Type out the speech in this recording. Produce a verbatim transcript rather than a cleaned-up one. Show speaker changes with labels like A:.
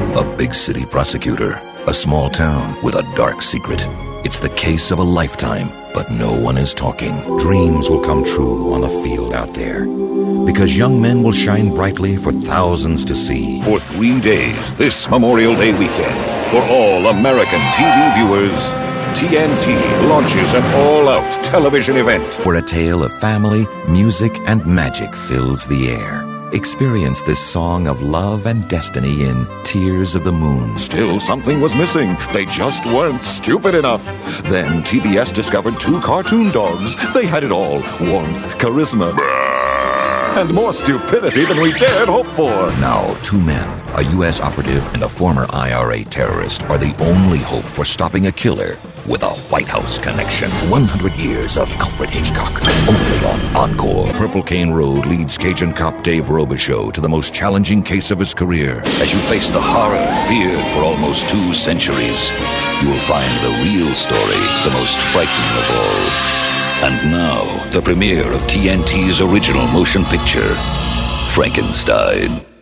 A: A big city prosecutor, a small town with a dark secret. It's the case of a lifetime, but no one is talking.
B: Dreams will come true on the field out there, because young men will shine brightly for thousands to see.
C: For three days this Memorial Day weekend, for all American T V viewers, T N T launches an all-out television event
A: where a tale of family, music, and magic fills the air. Experience this song of love and destiny in Tears of the Moon.
C: Still, something was missing. They just weren't stupid enough. Then T B S discovered two cartoon dogs. They had it all: warmth, charisma, and more stupidity than we dared hope for.
A: Now, two men, a U S operative and a former I R A terrorist, are the only hope for stopping a killer with a White House connection. one hundred years of Alfred Hitchcock, only on Encore. Purple Cane Road leads Cajun cop Dave Robichaux to the most challenging case of his career.
D: As you face the horror feared for almost two centuries, you will find the real story, the most frightening of all. And now, the premiere of T N T's original motion picture, Frankenstein.